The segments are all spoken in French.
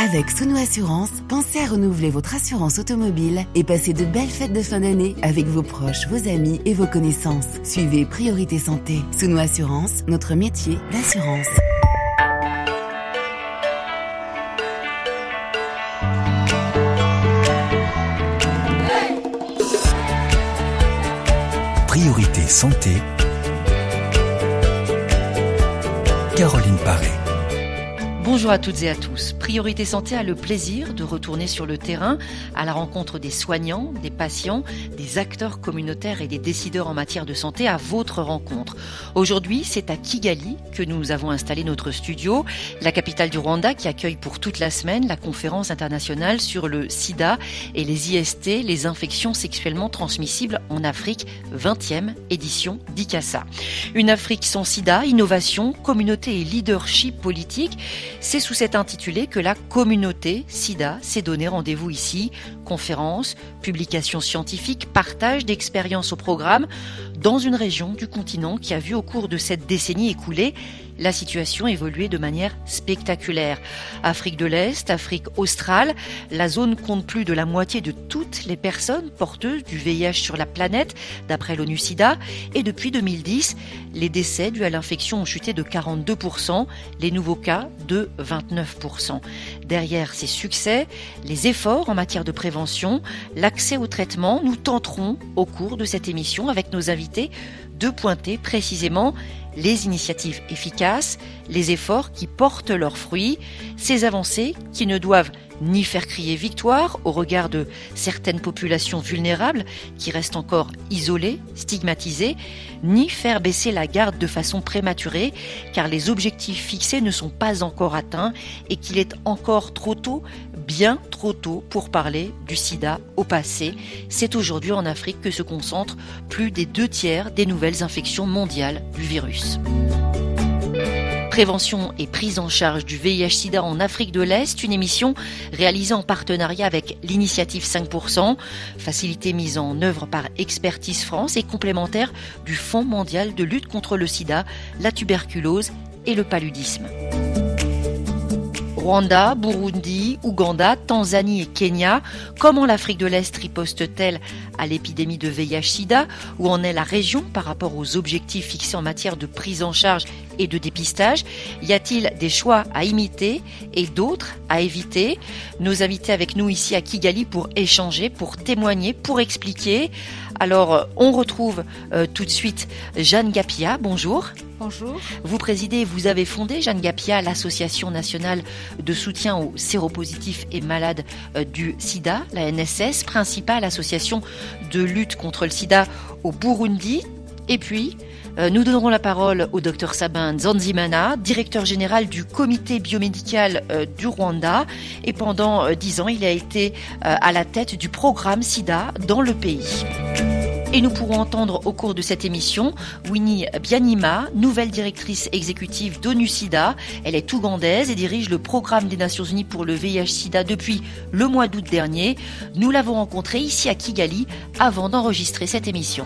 Avec Souno Assurance, pensez à renouveler votre assurance automobile et passez de belles fêtes de fin d'année avec vos proches, vos amis et vos connaissances. Suivez Priorité Santé. Souno Assurance, notre métier, l'assurance. Priorité Santé. Caroline Paré. Bonjour à toutes et à tous. Priorité Santé a le plaisir de retourner sur le terrain à la rencontre des soignants, des patients, des acteurs communautaires et des décideurs en matière de santé à votre rencontre. Aujourd'hui, c'est à Kigali que nous avons installé notre studio, la capitale du Rwanda qui accueille pour toute la semaine la conférence internationale sur le sida et les IST, les infections sexuellement transmissibles en Afrique, 20e édition d'ICASA. Une Afrique sans sida, innovation, communauté et leadership politique. C'est sous cet intitulé que la communauté SIDA s'est donné rendez-vous ici. Conférences, publications scientifiques, partage d'expériences au programme dans une région du continent qui a vu au cours de cette décennie écoulée la situation évoluer de manière spectaculaire. Afrique de l'Est, Afrique australe, la zone compte plus de la moitié de toutes les personnes porteuses du VIH sur la planète, d'après l'ONU-SIDA. Et depuis 2010, les décès dus à l'infection ont chuté de 42%, les nouveaux cas de 29%. Derrière ces succès, les efforts en matière de prévention, l'accès au traitement, nous tenterons au cours de cette émission avec nos invités de pointer précisément les initiatives efficaces, les efforts qui portent leurs fruits, ces avancées qui ne doivent ni faire crier victoire au regard de certaines populations vulnérables qui restent encore isolées, stigmatisées, ni faire baisser la garde de façon prématurée car les objectifs fixés ne sont pas encore atteints et qu'il est encore trop tôt, bien trop tôt pour parler du sida au passé. C'est aujourd'hui en Afrique que se concentrent plus des 2/3 des nouvelles infections mondiales du virus. Prévention et prise en charge du VIH-Sida en Afrique de l'Est, une émission réalisée en partenariat avec l'initiative 5%, facilité mise en œuvre par Expertise France et complémentaire du Fonds mondial de lutte contre le sida, la tuberculose et le paludisme. Rwanda, Burundi, Ouganda, Tanzanie et Kenya, comment l'Afrique de l'Est riposte-t-elle à l'épidémie de VIH-Sida? Où en est la région par rapport aux objectifs fixés en matière de prise en charge et de dépistage? Y a-t-il des choix à imiter et d'autres à éviter? Nos invités avec nous ici à Kigali pour échanger, pour témoigner, pour expliquer. Alors, on retrouve tout de suite Jeanne Gapia. Bonjour. Bonjour. Vous présidez, vous avez fondé, Jeanne Gapia, l'Association nationale de soutien aux séropositifs et malades du sida, la NSS, principale association de lutte contre le sida au Burundi. Et puis, nous donnerons la parole au Dr Sabin Nsanzimana, directeur général du comité biomédical du Rwanda. Et pendant 10 ans, il a été à la tête du programme SIDA dans le pays. Et nous pourrons entendre au cours de cette émission Winnie Byanyima, nouvelle directrice exécutive d'ONU-SIDA. Elle est ougandaise et dirige le programme des Nations Unies pour le VIH-Sida depuis le mois d'août dernier. Nous l'avons rencontrée ici à Kigali avant d'enregistrer cette émission.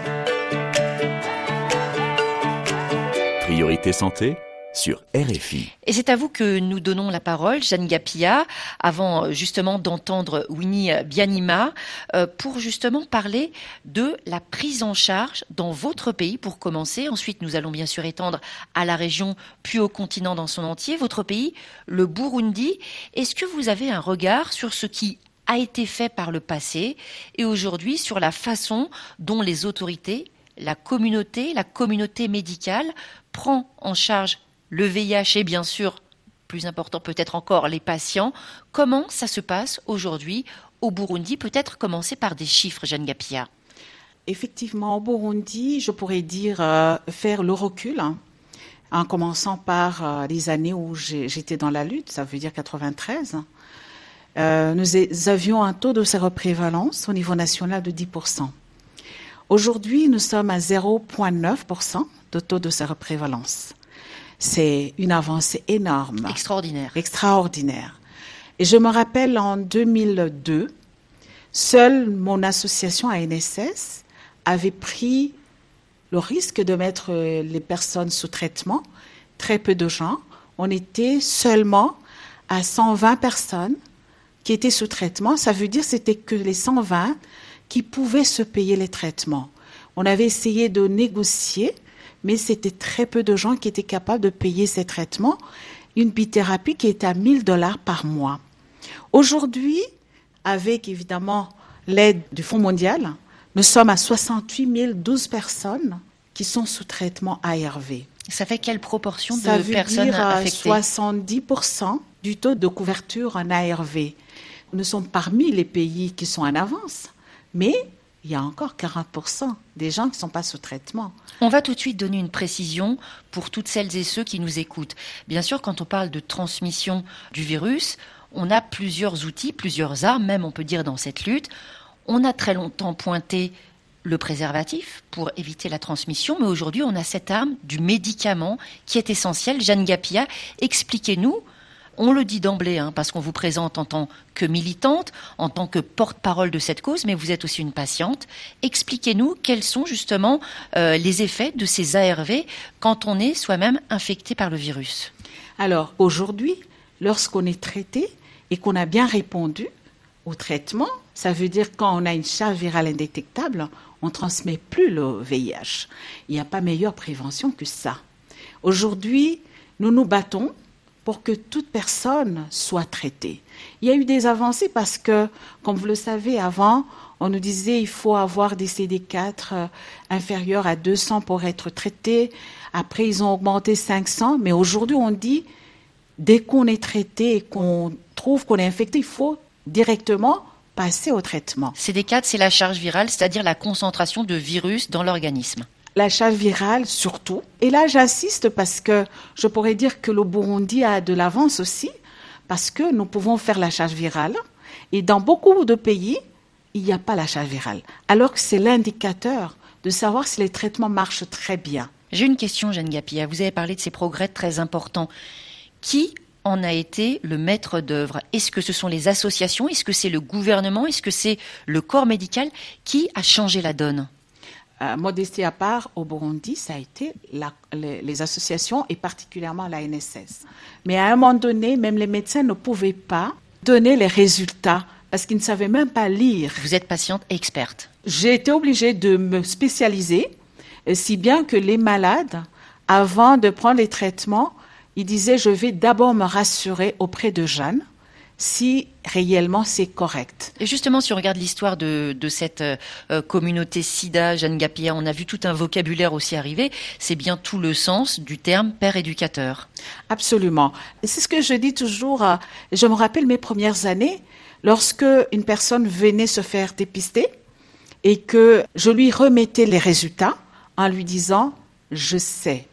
Priorité Santé sur RFI. Et c'est à vous que nous donnons la parole, Jeanne Gapia, avant justement d'entendre Winnie Byanyima, pour justement parler de la prise en charge dans votre pays pour commencer. Ensuite, nous allons bien sûr étendre à la région, puis au continent dans son entier. Votre pays, le Burundi. Est-ce que vous avez un regard sur ce qui a été fait par le passé et aujourd'hui sur la façon dont les autorités, la communauté médicale prend en charge le VIH et bien sûr, plus important peut-être encore, les patients. Comment ça se passe aujourd'hui au Burundi? Peut-être commencer par des chiffres, Jeanne Gapia. Effectivement, au Burundi, je pourrais dire faire le recul, en commençant par les années où j'étais dans la lutte, ça veut dire 93. Nous avions un taux de séroprévalence au niveau national de 10%. Aujourd'hui, nous sommes à 0,9% de taux de séroprévalence. C'est une avancée énorme. Extraordinaire. Et je me rappelle en 2002, seule mon association ANSS avait pris le risque de mettre les personnes sous traitement, très peu de gens. On était seulement à 120 personnes qui étaient sous traitement. Ça veut dire que c'était que les 120 qui pouvaient se payer les traitements. On avait essayé de négocier, mais c'était très peu de gens qui étaient capables de payer ces traitements. Une bithérapie qui est à $1,000 par mois. Aujourd'hui, avec évidemment l'aide du Fonds mondial, nous sommes à 68 012 personnes qui sont sous traitement ARV. Ça fait quelle proportion de Ça personnes veut dire affectées ? 70% du taux de couverture en ARV. Nous sommes parmi les pays qui sont en avance, mais il y a encore 40% des gens qui ne sont pas sous traitement. On va tout de suite donner une précision pour toutes celles et ceux qui nous écoutent. Bien sûr, quand on parle de transmission du virus, on a plusieurs outils, plusieurs armes, même on peut dire dans cette lutte. On a très longtemps pointé le préservatif pour éviter la transmission, mais aujourd'hui on a cette arme du médicament qui est essentielle. Jeanne Gapia, expliquez-nous. On le dit d'emblée, parce qu'on vous présente en tant que militante, en tant que porte-parole de cette cause, mais vous êtes aussi une patiente. Expliquez-nous quels sont justement les effets de ces ARV quand on est soi-même infecté par le virus. Alors aujourd'hui, lorsqu'on est traité et qu'on a bien répondu au traitement, ça veut dire quand on a une charge virale indétectable, on ne transmet plus le VIH. Il n'y a pas meilleure prévention que ça. Aujourd'hui, nous nous battons pour que toute personne soit traitée. Il y a eu des avancées parce que, comme vous le savez, avant, on nous disait qu'il faut avoir des CD4 inférieurs à 200 pour être traité. Après, ils ont augmenté 500. Mais aujourd'hui, on dit, dès qu'on est traité et qu'on trouve qu'on est infecté, il faut directement passer au traitement. CD4, c'est la charge virale, c'est-à-dire la concentration de virus dans l'organisme. La charge virale surtout. Et là, j'insiste parce que je pourrais dire que le Burundi a de l'avance aussi, parce que nous pouvons faire la charge virale. Et dans beaucoup de pays, il n'y a pas la charge virale. Alors que c'est l'indicateur de savoir si les traitements marchent très bien. J'ai une question, Jeanne Gapia. Vous avez parlé de ces progrès très importants. Qui en a été le maître d'œuvre ? Est-ce que ce sont les associations ? Est-ce que c'est le gouvernement ? Est-ce que c'est le corps médical ? Qui a changé la donne ? Modestie à part, au Burundi, ça a été les associations et particulièrement la NSS. Mais à un moment donné, même les médecins ne pouvaient pas donner les résultats parce qu'ils ne savaient même pas lire. Vous êtes patiente et experte. J'ai été obligée de me spécialiser, si bien que les malades, avant de prendre les traitements, ils disaient « je vais d'abord me rassurer auprès de Jeanne ». Si réellement c'est correct. Et justement, si on regarde l'histoire de cette communauté SIDA, Jeanne Gapia, on a vu tout un vocabulaire aussi arriver. C'est bien tout le sens du terme père éducateur. Absolument. Et c'est ce que je dis toujours. Je me rappelle mes premières années, lorsque une personne venait se faire dépister et que je lui remettais les résultats en lui disant « je sais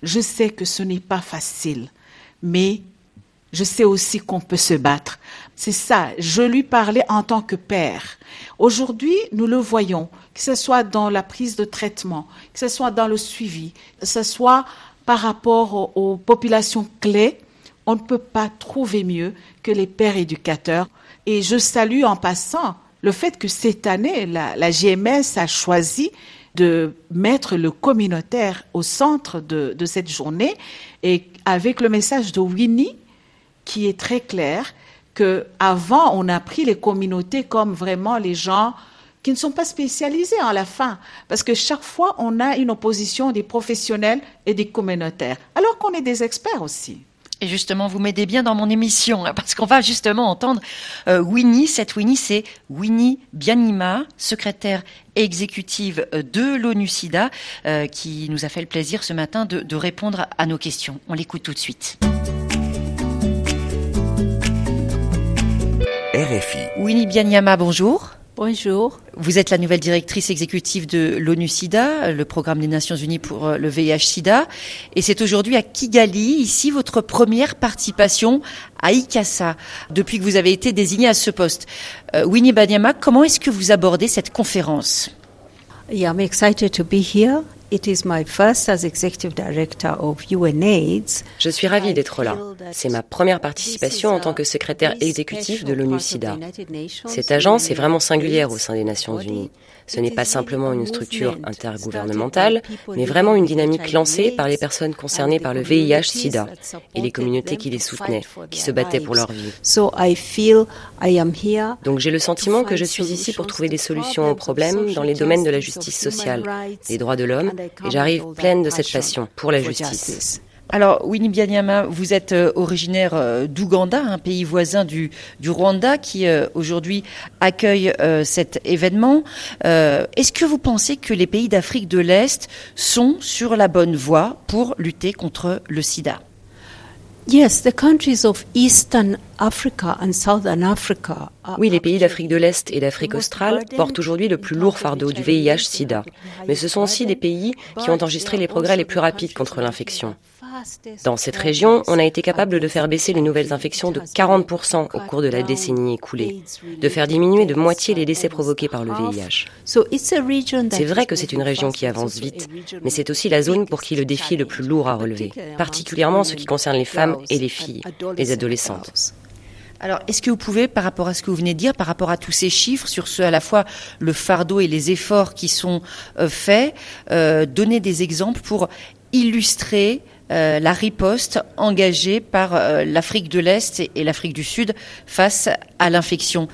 que ce n'est pas facile, mais je sais aussi qu'on peut se battre. » C'est ça, je lui parlais en tant que père. Aujourd'hui, nous le voyons, que ce soit dans la prise de traitement, que ce soit dans le suivi, que ce soit par rapport aux populations clés, on ne peut pas trouver mieux que les pères éducateurs. Et je salue en passant le fait que cette année, la JMS a choisi de mettre le communautaire au centre de cette journée et avec le message de Winnie, qui est très clair, qu'avant, on a pris les communautés comme vraiment les gens qui ne sont pas spécialisés à la fin. Parce que chaque fois, on a une opposition des professionnels et des communautaires, alors qu'on est des experts aussi. Et justement, vous m'aidez bien dans mon émission, parce qu'on va justement entendre Winnie. Cette Winnie, c'est Winnie Byanyima, secrétaire exécutive de l'ONU-SIDA, qui nous a fait le plaisir ce matin de répondre à nos questions. On l'écoute tout de suite. RFI. Winnie Byanyima, bonjour. Bonjour. Vous êtes la nouvelle directrice exécutive de l'ONU-SIDA, le programme des Nations Unies pour le VIH-SIDA. Et c'est aujourd'hui à Kigali, ici, votre première participation à ICASA, depuis que vous avez été désignée à ce poste. Winnie Byanyima, comment est-ce que vous abordez cette conférence ? Yeah, I'm excited to be here Je suis ravie d'être là. C'est ma première participation en tant que secrétaire exécutif de l'ONU-SIDA. Cette agence est vraiment singulière au sein des Nations Unies. Ce n'est pas simplement une structure intergouvernementale, mais vraiment une dynamique lancée par les personnes concernées par le VIH-SIDA et les communautés qui les soutenaient, qui se battaient pour leur vie. Donc j'ai le sentiment que je suis ici pour trouver des solutions aux problèmes dans les domaines de la justice sociale, des droits de l'homme, et j'arrive pleine de cette passion pour la justice. Alors, Winnie Byanyima, vous êtes originaire d'Ouganda, un pays voisin du Rwanda qui aujourd'hui accueille cet événement. Est-ce que vous pensez que les pays d'Afrique de l'Est sont sur la bonne voie pour lutter contre le sida ? Oui, les pays d'Afrique de l'Est et d'Afrique australe portent aujourd'hui le plus lourd fardeau du VIH-SIDA. Mais ce sont aussi des pays qui ont enregistré les progrès les plus rapides contre l'infection. Dans cette région, on a été capable de faire baisser les nouvelles infections de 40% au cours de la décennie écoulée, de faire diminuer de moitié les décès provoqués par le VIH. C'est vrai que c'est une région qui avance vite, mais c'est aussi la zone pour qui le défi est le plus lourd à relever, particulièrement en ce qui concerne les femmes et les filles, les adolescentes. Alors, est-ce que vous pouvez, par rapport à ce que vous venez de dire, par rapport à tous ces chiffres, sur ce à la fois le fardeau et les efforts qui sont faits, donner des exemples pour illustrer la riposte engagée par l'Afrique de l'Est et l'Afrique du Sud face à l'infection?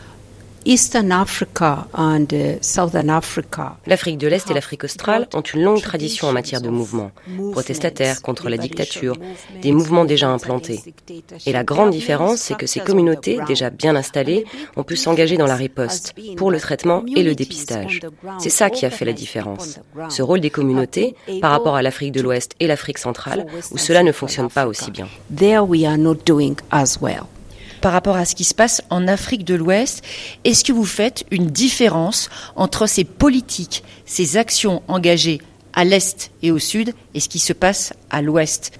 L'Afrique de l'Est et l'Afrique australe ont une longue tradition en matière de mouvements protestataires contre la dictature, des mouvements déjà implantés. Et la grande différence, c'est que ces communautés, déjà bien installées, ont pu s'engager dans la riposte, pour le traitement et le dépistage. C'est ça qui a fait la différence. Ce rôle des communautés par rapport à l'Afrique de l'Ouest et l'Afrique centrale, où cela ne fonctionne pas aussi bien. Par rapport à ce qui se passe en Afrique de l'Ouest, est-ce que vous faites une différence entre ces politiques, ces actions engagées à l'Est et au Sud et ce qui se passe à l'Ouest?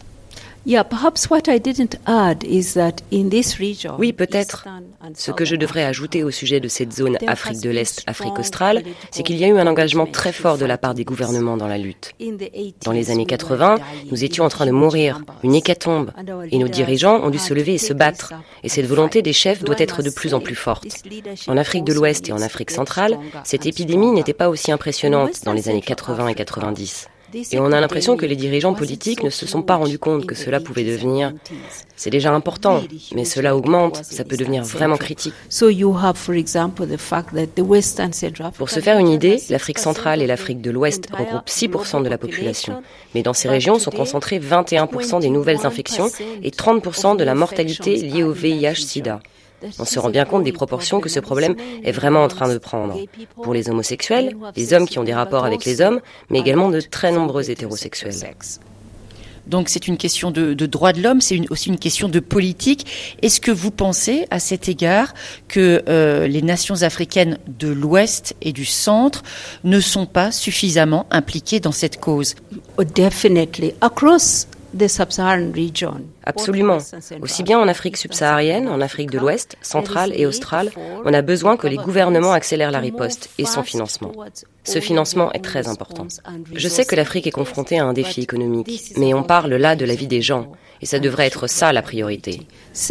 Oui, peut-être. Ce que je devrais ajouter au sujet de cette zone Afrique de l'Est, Afrique australe, c'est qu'il y a eu un engagement très fort de la part des gouvernements dans la lutte. Dans les années 80, nous étions en train de mourir, une hécatombe, et nos dirigeants ont dû se lever et se battre. Et cette volonté des chefs doit être de plus en plus forte. En Afrique de l'Ouest et en Afrique centrale, cette épidémie n'était pas aussi impressionnante dans les années 80 et 90. Et on a l'impression que les dirigeants politiques ne se sont pas rendus compte que cela pouvait devenir... C'est déjà important, mais cela augmente, ça peut devenir vraiment critique. Pour se faire une idée, l'Afrique centrale et l'Afrique de l'Ouest regroupent 6% de la population. Mais dans ces régions sont concentrées 21% des nouvelles infections et 30% de la mortalité liée au VIH-Sida. On se rend bien compte des proportions que ce problème est vraiment en train de prendre. Pour les homosexuels, les hommes qui ont des rapports avec les hommes, mais également de très nombreux hétérosexuels. Donc c'est une question de droits de l'homme, c'est aussi une question de politique. Est-ce que vous pensez à cet égard que les nations africaines de l'Ouest et du Centre ne sont pas suffisamment impliquées dans cette cause? Absolument. Aussi bien en Afrique subsaharienne, en Afrique de l'Ouest, centrale et australe, on a besoin que les gouvernements accélèrent la riposte et son financement. Ce financement est très important. Je sais que l'Afrique est confrontée à un défi économique, mais on parle là de la vie des gens, et ça devrait être ça la priorité.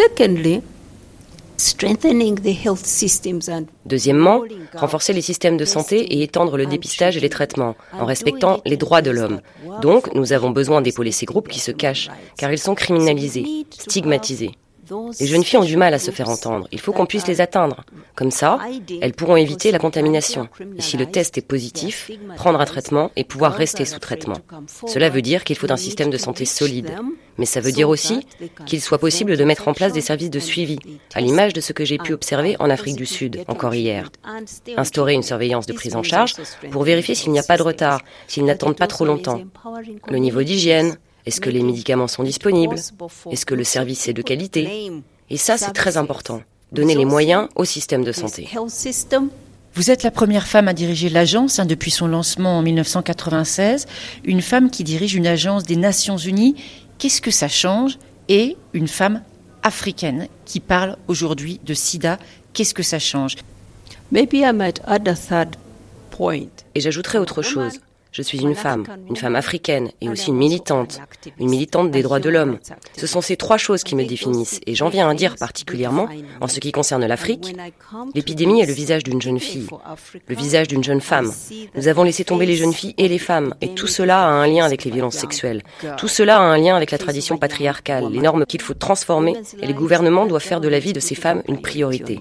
Deuxièmement, renforcer les systèmes de santé et étendre le dépistage et les traitements, en respectant les droits de l'homme. Donc, nous avons besoin d'épauler ces groupes qui se cachent, car ils sont criminalisés, stigmatisés. Les jeunes filles ont du mal à se faire entendre. Il faut qu'on puisse les atteindre. Comme ça, elles pourront éviter la contamination. Et si le test est positif, prendre un traitement et pouvoir rester sous traitement. Cela veut dire qu'il faut un système de santé solide. Mais ça veut dire aussi qu'il soit possible de mettre en place des services de suivi, à l'image de ce que j'ai pu observer en Afrique du Sud, encore hier. Instaurer une surveillance de prise en charge pour vérifier s'il n'y a pas de retard, s'ils n'attendent pas trop longtemps. Le niveau d'hygiène. Est-ce que les médicaments sont disponibles? Est-ce que le service est de qualité? Et ça, c'est très important. Donner les moyens au système de santé. Vous êtes la première femme à diriger l'agence depuis son lancement en 1996. Une femme qui dirige une agence des Nations Unies. Qu'est-ce que ça change? Et une femme africaine qui parle aujourd'hui de sida. Qu'est-ce que ça change? Et j'ajouterai autre chose. Je suis une femme africaine et aussi une militante des droits de l'homme. Ce sont ces trois choses qui me définissent et j'en viens à dire particulièrement, en ce qui concerne l'Afrique, l'épidémie est le visage d'une jeune fille, le visage d'une jeune femme. Nous avons laissé tomber les jeunes filles et les femmes et tout cela a un lien avec les violences sexuelles. Tout cela a un lien avec la tradition patriarcale, les normes qu'il faut transformer et les gouvernements doivent faire de la vie de ces femmes une priorité.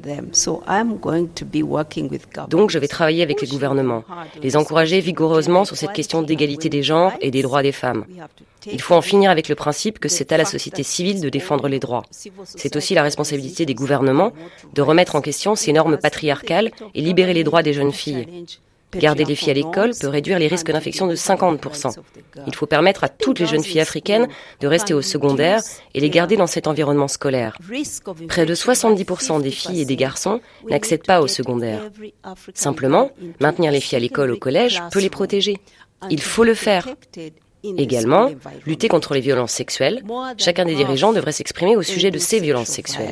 Donc je vais travailler avec les gouvernements, les encourager vigoureusement sur cette question d'égalité des genres et des droits des femmes. Il faut en finir avec le principe que c'est à la société civile de défendre les droits. C'est aussi la responsabilité des gouvernements de remettre en question ces normes patriarcales et libérer les droits des jeunes filles. Garder les filles à l'école peut réduire les risques d'infection de 50%. Il faut permettre à toutes les jeunes filles africaines de rester au secondaire et les garder dans cet environnement scolaire. Près de 70% des filles et des garçons n'accèdent pas au secondaire. Simplement, maintenir les filles à l'école au collège peut les protéger. Il faut le faire. Également, lutter contre les violences sexuelles. Chacun des dirigeants devrait s'exprimer au sujet de ces violences sexuelles.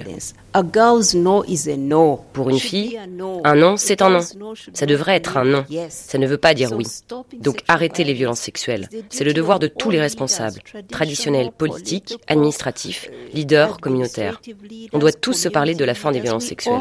Pour une fille, un non, c'est un non. Ça devrait être un non. Ça ne veut pas dire oui. Donc arrêtez les violences sexuelles. C'est le devoir de tous les responsables, traditionnels, politiques, administratifs, leaders, communautaires. On doit tous se parler de la fin des violences sexuelles.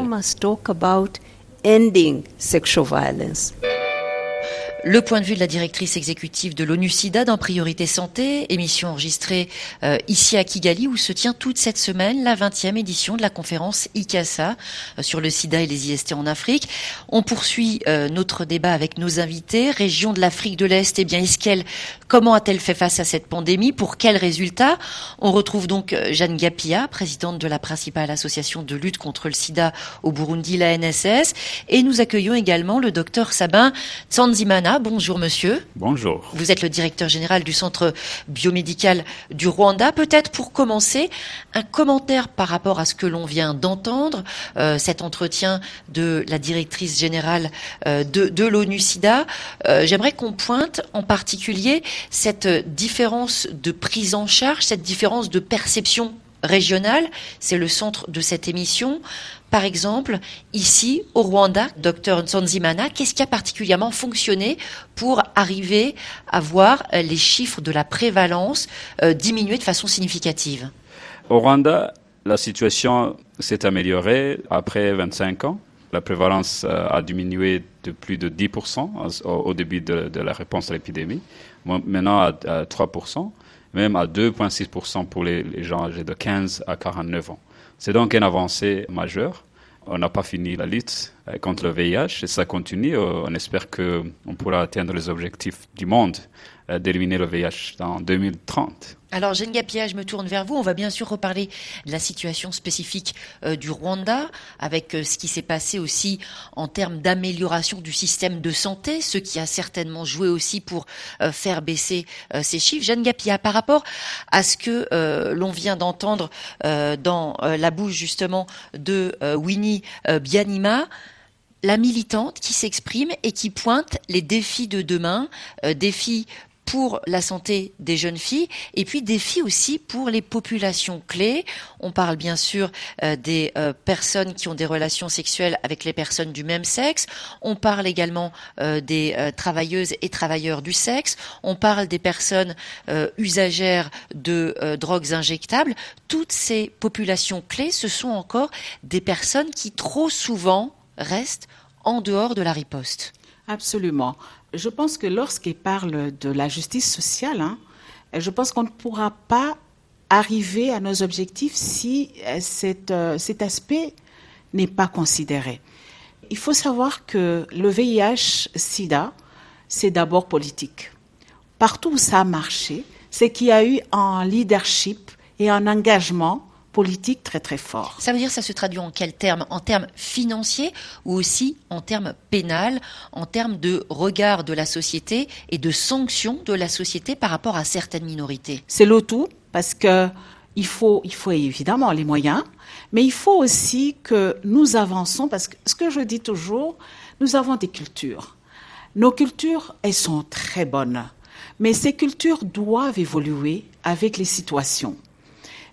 Le point de vue de la directrice exécutive de l'ONU-SIDA dans Priorité Santé, émission enregistrée ici à Kigali où se tient toute cette semaine la 20e édition de la conférence ICASA sur le sida et les IST en Afrique. On poursuit notre débat avec nos invités. Région de l'Afrique de l'Est, comment a-t-elle fait face à cette pandémie? Pour quels résultats? On retrouve donc Jeanne Gapia, présidente de la principale association de lutte contre le sida au Burundi, la NSS. Et nous accueillons également le docteur Sabin Nsanzimana. Bonjour monsieur. Bonjour. Vous êtes le directeur général du centre biomédical du Rwanda. Peut-être pour commencer, un commentaire par rapport à ce que l'on vient d'entendre, cet entretien de la directrice générale de l'ONU-SIDA. J'aimerais qu'on pointe en particulier cette différence de prise en charge, cette différence de perception régionale. C'est le centre de cette émission. Par exemple, ici, au Rwanda, Dr Nsanzimana, qu'est-ce qui a particulièrement fonctionné pour arriver à voir les chiffres de la prévalence diminuer de façon significative? Au Rwanda, la situation s'est améliorée après 25 ans. La prévalence a diminué de plus de 10% au début de la réponse à l'épidémie. Maintenant à 3%, même à 2,6% pour les gens âgés de 15 à 49 ans. C'est donc une avancée majeure. On n'a pas fini la lutte contre le VIH et ça continue. On espère qu'on pourra atteindre les objectifs du monde d'éliminer le VIH dans 2030. Alors, Jeanne Gapia, je me tourne vers vous. On va bien sûr reparler de la situation spécifique du Rwanda, avec ce qui s'est passé aussi en termes d'amélioration du système de santé, ce qui a certainement joué aussi pour faire baisser ces chiffres. Jeanne Gapia, par rapport à ce que l'on vient d'entendre dans la bouche justement de Winnie Byanyima, la militante qui s'exprime et qui pointe les défis de demain, défis pour la santé des jeunes filles et puis défis aussi pour les populations clés. On parle bien sûr des personnes qui ont des relations sexuelles avec les personnes du même sexe. On parle également des travailleuses et travailleurs du sexe. On parle des personnes usagères de drogues injectables. Toutes ces populations clés, ce sont encore des personnes qui trop souvent restent en dehors de la riposte. Absolument. Je pense que lorsqu'il parle de la justice sociale, je pense qu'on ne pourra pas arriver à nos objectifs si cet aspect n'est pas considéré. Il faut savoir que le VIH-Sida, c'est d'abord politique. Partout où ça a marché, c'est qu'il y a eu un leadership et un engagement politique très très fort. Ça veut dire, ça se traduit en quels termes? En termes financiers ou aussi en termes pénal, en termes de regard de la société et de sanctions de la société par rapport à certaines minorités? C'est le tout, parce que il faut évidemment les moyens, mais il faut aussi que nous avançons, parce que ce que je dis toujours, nous avons des cultures. Nos cultures, elles sont très bonnes, mais ces cultures doivent évoluer avec les situations.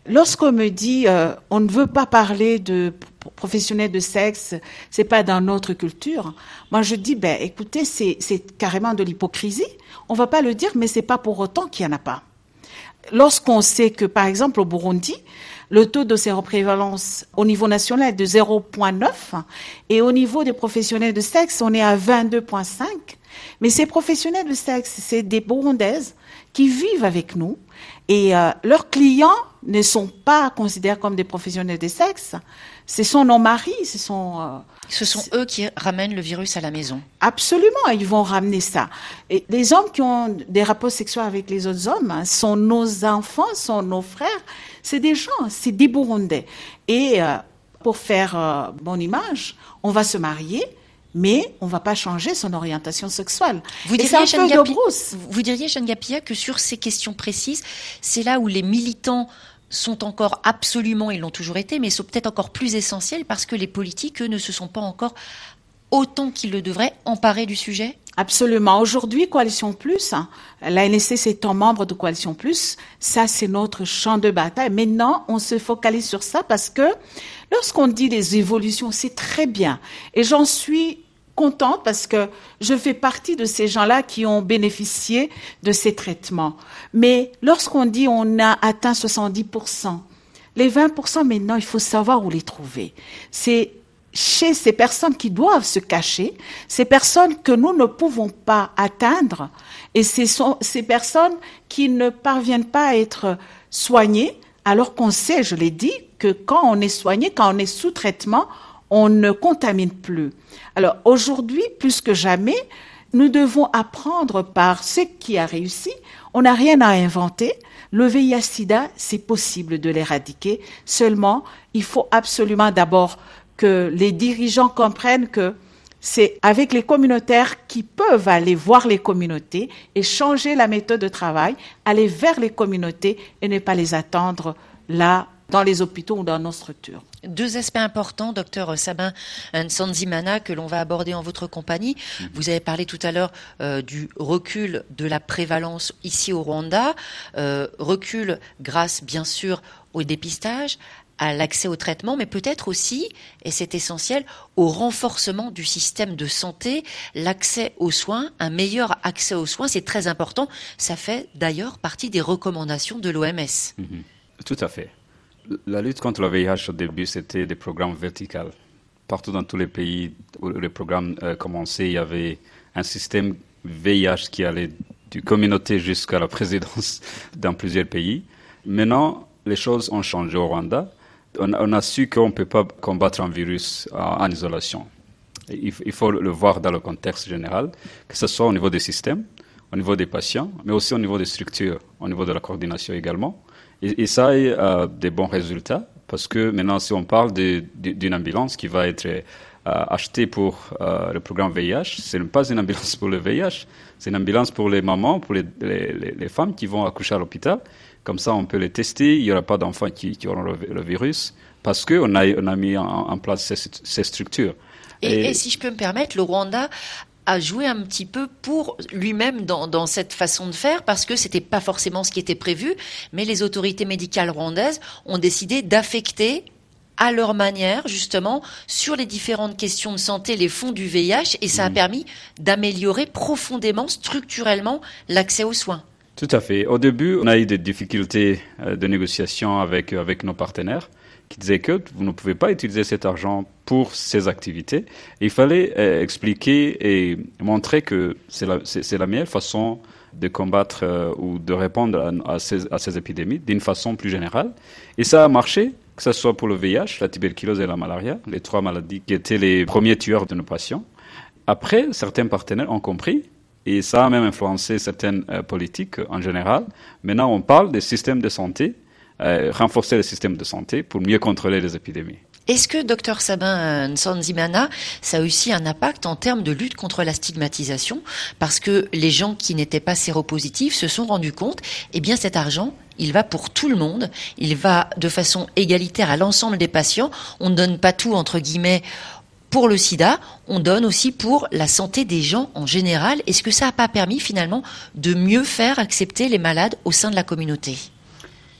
Lorsqu'on me dit on ne veut pas parler de professionnels de sexe, c'est pas dans notre culture. Moi, je dis écoutez, c'est carrément de l'hypocrisie. On va pas le dire, mais c'est pas pour autant qu'il y en a pas. Lorsqu'on sait que, par exemple, au Burundi, le taux de séroprévalence au niveau national est de 0,9 et au niveau des professionnels de sexe, on est à 22,5. Mais ces professionnels de sexe, c'est des Burundaises qui vivent avec nous et leurs clients ne sont pas considérés comme des professionnels de sexe. Ce sont nos maris, ce sont eux qui ramènent le virus à la maison. Absolument, ils vont ramener ça. Et les hommes qui ont des rapports sexuels avec les autres hommes sont nos enfants, sont nos frères. C'est des gens, c'est des Burundais. Et pour faire bonne image, on va se marier, mais on ne va pas changer son orientation sexuelle. Vous diriez, Jeanne Gapia, que sur ces questions précises, c'est là où les militants sont encore absolument, ils l'ont toujours été, mais sont peut-être encore plus essentiels parce que les politiques, eux, ne se sont pas encore autant qu'ils le devraient emparés du sujet? Absolument. Aujourd'hui, Coalition Plus, l'ANSC étant membre de Coalition Plus, ça c'est notre champ de bataille. Maintenant, on se focalise sur ça parce que lorsqu'on dit les évolutions, c'est très bien. Et j'en suis contente parce que je fais partie de ces gens-là qui ont bénéficié de ces traitements. Mais lorsqu'on dit on a atteint 70%, les 20% maintenant, il faut savoir où les trouver. C'est chez ces personnes qui doivent se cacher, ces personnes que nous ne pouvons pas atteindre, et ce sont ces personnes qui ne parviennent pas à être soignées, alors qu'on sait, je l'ai dit, que quand on est soigné, quand on est sous traitement, on ne contamine plus. Alors aujourd'hui, plus que jamais, nous devons apprendre par ce qui a réussi. On n'a rien à inventer. Le VIH-Sida, c'est possible de l'éradiquer. Seulement, il faut absolument d'abord que les dirigeants comprennent que c'est avec les communautaires qui peuvent aller voir les communautés et changer la méthode de travail, aller vers les communautés et ne pas les attendre là, dans les hôpitaux ou dans nos structures. Deux aspects importants, docteur Sabin Nsanzimana, que l'on va aborder en votre compagnie. Vous avez parlé tout à l'heure du recul de la prévalence ici au Rwanda, recul grâce bien sûr au dépistage, à l'accès au traitement, mais peut-être aussi, et c'est essentiel, au renforcement du système de santé, l'accès aux soins, un meilleur accès aux soins, c'est très important. Ça fait d'ailleurs partie des recommandations de l'OMS. Tout à fait. La lutte contre le VIH au début, c'était des programmes verticaux. Partout dans tous les pays où les programmes commençaient, il y avait un système VIH qui allait du communauté jusqu'à la présidence dans plusieurs pays. Maintenant, les choses ont changé au Rwanda. On a su qu'on ne peut pas combattre un virus en isolation. Il faut le voir dans le contexte général, que ce soit au niveau des systèmes, au niveau des patients, mais aussi au niveau des structures, au niveau de la coordination également. Et ça a des bons résultats, parce que maintenant, si on parle d'une ambulance qui va être achetée pour le programme VIH, ce n'est pas une ambulance pour le VIH, c'est une ambulance pour les mamans, pour les femmes qui vont accoucher à l'hôpital. Comme ça, on peut les tester, il n'y aura pas d'enfants qui auront le virus, parce qu'on a mis en place ces structures. Et si je peux me permettre, le Rwanda a joué un petit peu pour lui-même dans cette façon de faire, parce que c'était pas forcément ce qui était prévu, mais les autorités médicales rwandaises ont décidé d'affecter à leur manière, justement, sur les différentes questions de santé, les fonds du VIH, et ça a permis d'améliorer profondément, structurellement, l'accès aux soins. Tout à fait. Au début, on a eu des difficultés de négociation avec nos partenaires qui disaient que vous ne pouvez pas utiliser cet argent pour ces activités. Et il fallait expliquer et montrer que c'est la meilleure façon de combattre ou de répondre à ces épidémies d'une façon plus générale. Et ça a marché, que ce soit pour le VIH, la tuberculose et la malaria, les 3 maladies qui étaient les premiers tueurs de nos patients. Après, certains partenaires ont compris. Et ça a même influencé certaines politiques en général. Maintenant, on parle des systèmes de santé, renforcer les systèmes de santé pour mieux contrôler les épidémies. Est-ce que, docteur Sabin Nsanzimana, ça a aussi un impact en termes de lutte contre la stigmatisation? Parce que les gens qui n'étaient pas séropositifs se sont rendus compte, eh bien cet argent, il va pour tout le monde, il va de façon égalitaire à l'ensemble des patients. On ne donne pas tout, entre guillemets, pour le sida, on donne aussi pour la santé des gens en général. Est-ce que ça n'a pas permis finalement de mieux faire accepter les malades au sein de la communauté?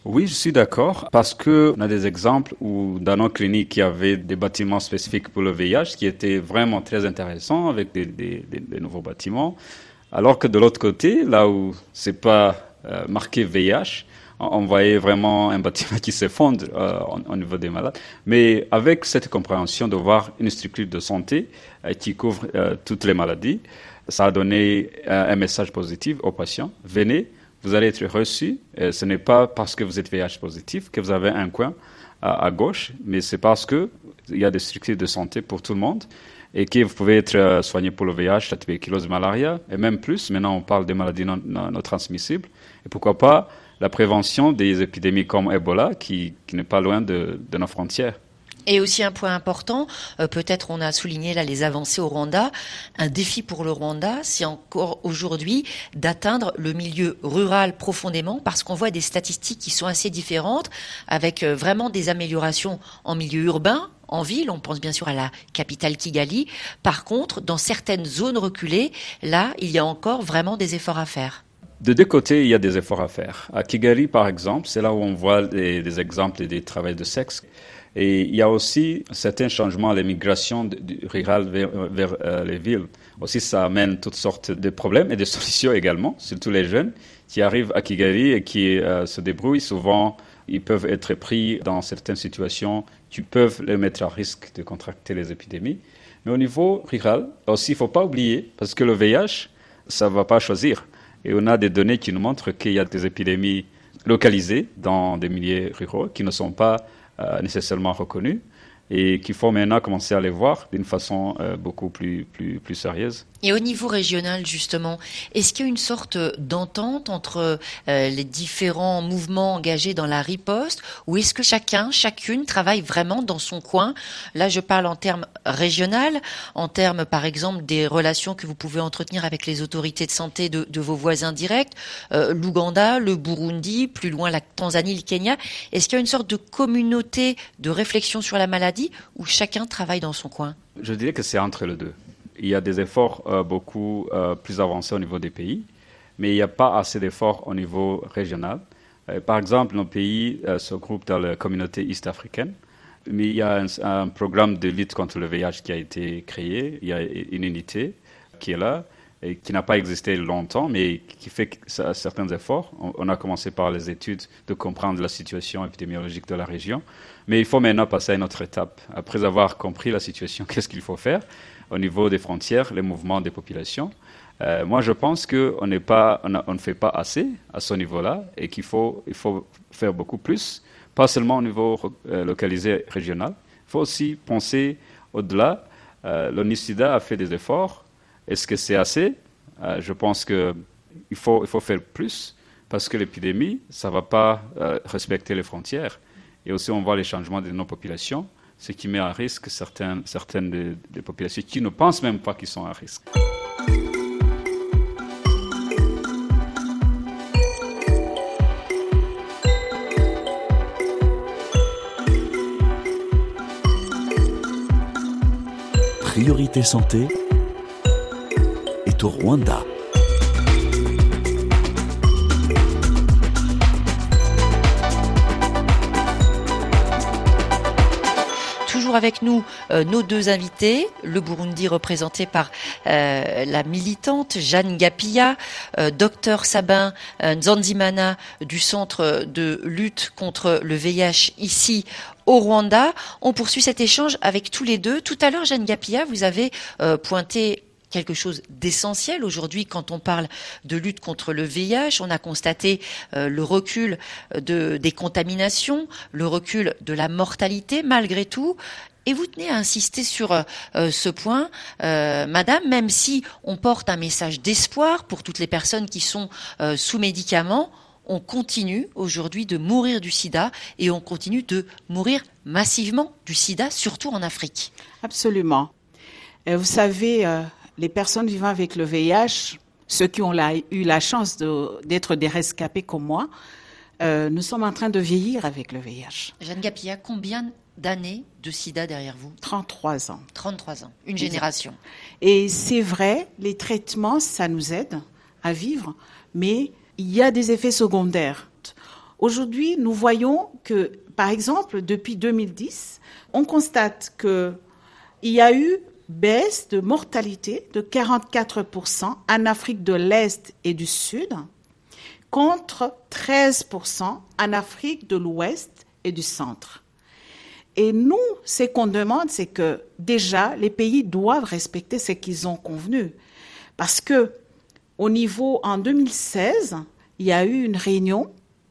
Oui, je suis d'accord, parce qu'on a des exemples où dans nos cliniques, il y avait des bâtiments spécifiques pour le VIH qui étaient vraiment très intéressants avec des nouveaux bâtiments, alors que de l'autre côté, là où c'est pas marqué VIH, on voyait vraiment un bâtiment qui s'effondre au niveau des malades. Mais avec cette compréhension de voir une structure de santé qui couvre toutes les maladies, ça a donné un message positif aux patients. Venez, vous allez être reçus. Ce n'est pas parce que vous êtes VIH positif que vous avez un coin à gauche, mais c'est parce qu'il y a des structures de santé pour tout le monde et que vous pouvez être soigné pour le VIH, la tuberculose, la malaria, et même plus. Maintenant, on parle des maladies non transmissibles. Et pourquoi pas la prévention des épidémies comme Ebola, qui n'est pas loin de nos frontières. Et aussi un point important, peut-être on a souligné là les avancées au Rwanda, un défi pour le Rwanda, c'est encore aujourd'hui d'atteindre le milieu rural profondément, parce qu'on voit des statistiques qui sont assez différentes, avec vraiment des améliorations en milieu urbain, en ville, on pense bien sûr à la capitale Kigali. Par contre, dans certaines zones reculées, là, il y a encore vraiment des efforts à faire. De deux côtés, il y a des efforts à faire. À Kigali, par exemple, c'est là où on voit des exemples des travails de sexe. Et il y a aussi certains changements à l'émigration du rural vers les villes. Aussi, ça amène toutes sortes de problèmes et de solutions également, surtout les jeunes qui arrivent à Kigali et qui se débrouillent. Souvent, ils peuvent être pris dans certaines situations qui peuvent les mettre à risque de contracter les épidémies. Mais au niveau rural, aussi, il ne faut pas oublier, parce que le VIH, ça ne va pas choisir. Et on a des données qui nous montrent qu'il y a des épidémies localisées dans des milieux ruraux qui ne sont pas nécessairement reconnues et qu'il faut maintenant commencer à les voir d'une façon beaucoup plus sérieuse. Et au niveau régional, justement, est-ce qu'il y a une sorte d'entente entre les différents mouvements engagés dans la riposte, ou est-ce que chacune travaille vraiment dans son coin? Là, je parle en termes régional, en termes, par exemple, des relations que vous pouvez entretenir avec les autorités de santé de vos voisins directs, l'Ouganda, le Burundi, plus loin la Tanzanie, le Kenya. Est-ce qu'il y a une sorte de communauté de réflexion sur la maladie, où chacun travaille dans son coin? Je dirais que c'est entre les deux. Il y a des efforts beaucoup plus avancés au niveau des pays, mais il n'y a pas assez d'efforts au niveau régional. Par exemple, nos pays se groupent dans la communauté est-africaine, mais il y a un programme de lutte contre le VIH qui a été créé. Il y a une unité qui est là et qui n'a pas existé longtemps, mais qui fait certains efforts. On a commencé par les études de comprendre la situation épidémiologique de la région, mais il faut maintenant passer à une autre étape. Après avoir compris la situation, qu'est-ce qu'il faut faire au niveau des frontières, les mouvements des populations? Moi, je pense qu'on ne fait pas assez à ce niveau-là et qu'il faut faire beaucoup plus, pas seulement au niveau localisé régional. Il faut aussi penser au-delà. L'ONU-SIDA a fait des efforts. Est-ce que c'est assez? Je pense qu'il faut faire plus parce que l'épidémie, ça ne va pas respecter les frontières. Et aussi, on voit les changements de nos populations, ce qui met à risque certaines des populations qui ne pensent même pas qu'ils sont à risque. Priorité santé est au Rwanda. Toujours avec nous nos deux invités, le Burundi représenté par la militante Jeanne Gapia, Dr Sabin Nzanzimana du Centre de lutte contre le VIH ici au Rwanda. On poursuit cet échange avec tous les deux. Tout à l'heure, Jeanne Gapia, vous avez pointé quelque chose d'essentiel aujourd'hui quand on parle de lutte contre le VIH. On a constaté le recul des contaminations, le recul de la mortalité malgré tout. Et vous tenez à insister sur ce point, Madame, même si on porte un message d'espoir pour toutes les personnes qui sont sous médicaments, on continue aujourd'hui de mourir du sida et on continue de mourir massivement du sida, surtout en Afrique. Absolument. Vous savez, les personnes vivant avec le VIH, ceux qui ont eu la chance d'être des rescapés comme moi, nous sommes en train de vieillir avec le VIH. Jeanne Gapia, combien d'années de sida derrière vous? 33 ans. 33 ans, une génération. Et c'est vrai, les traitements, ça nous aide à vivre, mais il y a des effets secondaires. Aujourd'hui, nous voyons que, par exemple, depuis 2010, on constate qu'il y a eu baisse de mortalité de 44% en Afrique de l'Est et du Sud, contre 13% en Afrique de l'Ouest et du Centre. Et nous, ce qu'on demande, c'est que déjà, les pays doivent respecter ce qu'ils ont convenu. Parce que, en 2016, il y a eu une réunion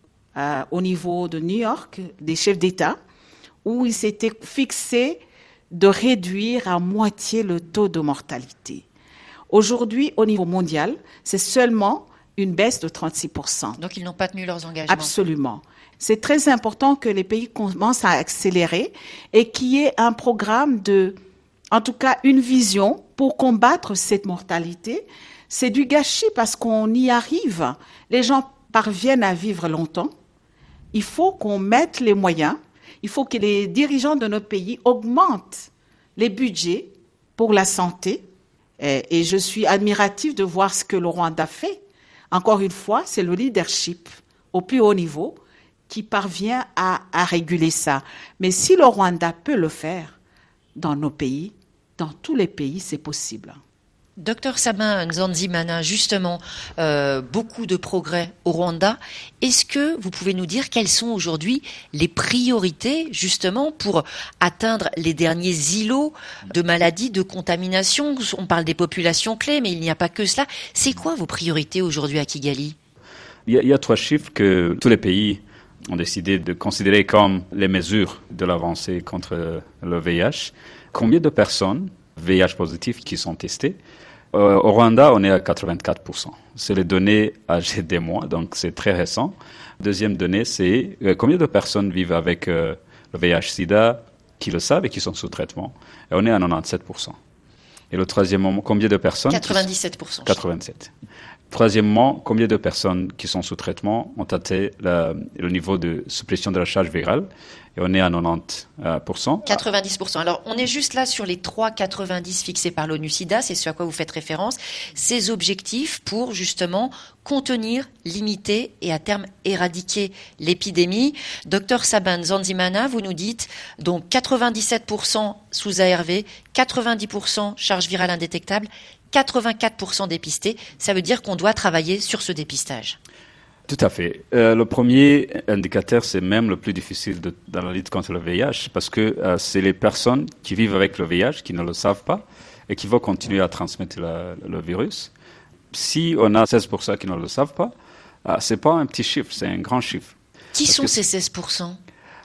au niveau de New York des chefs d'État où ils s'étaient fixés de réduire à moitié le taux de mortalité. Aujourd'hui, au niveau mondial, c'est seulement une baisse de 36%. Donc, ils n'ont pas tenu leurs engagements. Absolument. C'est très important que les pays commencent à accélérer et qu'il y ait un programme en tout cas une vision pour combattre cette mortalité. C'est du gâchis parce qu'on y arrive. Les gens parviennent à vivre longtemps. Il faut qu'on mette les moyens. Il faut que les dirigeants de notre pays augmentent les budgets pour la santé. Et je suis admirative de voir ce que le Rwanda fait. Encore une fois, c'est le leadership au plus haut niveau qui parvient à réguler ça. Mais si le Rwanda peut le faire dans nos pays, dans tous les pays, c'est possible. Docteur Sabin Nsanzimana, justement, beaucoup de progrès au Rwanda. Est-ce que vous pouvez nous dire quelles sont aujourd'hui les priorités, justement, pour atteindre les derniers îlots de maladies, de contamination? On parle des populations clés, mais il n'y a pas que cela. C'est quoi vos priorités aujourd'hui à Kigali? Il y a 3 chiffres que tous les pays ont décidé de considérer comme les mesures de l'avancée contre le VIH. Combien de personnes VIH positifs qui sont testées? Au Rwanda, on est à 84%. C'est les données âgées des mois, donc c'est très récent. Deuxième donnée, c'est combien de personnes vivent avec le VIH-Sida qui le savent et qui sont sous traitement. Et on est à 97%. Et le troisième, combien de personnes? 97%. 87. Troisièmement, combien de personnes qui sont sous traitement ont atteint le niveau de suppression de la charge virale? Et on est à 90%. 90%. Alors, on est juste là sur les 3,90 fixés par l'ONU-SIDA, c'est ce à quoi vous faites référence. Ces objectifs pour, justement, contenir, limiter et à terme éradiquer l'épidémie. Docteur Sabin Nsanzimana, vous nous dites donc 97% sous ARV, 90% charge virale indétectable, 84% dépistés. Ça veut dire qu'on doit travailler sur ce dépistage. Tout à fait. Le premier indicateur, c'est même le plus difficile dans la lutte contre le VIH, parce que c'est les personnes qui vivent avec le VIH, qui ne le savent pas, et qui vont continuer à transmettre le virus. Si on a 16% qui ne le savent pas, c'est pas un petit chiffre, c'est un grand chiffre. Qui sont ces 16%?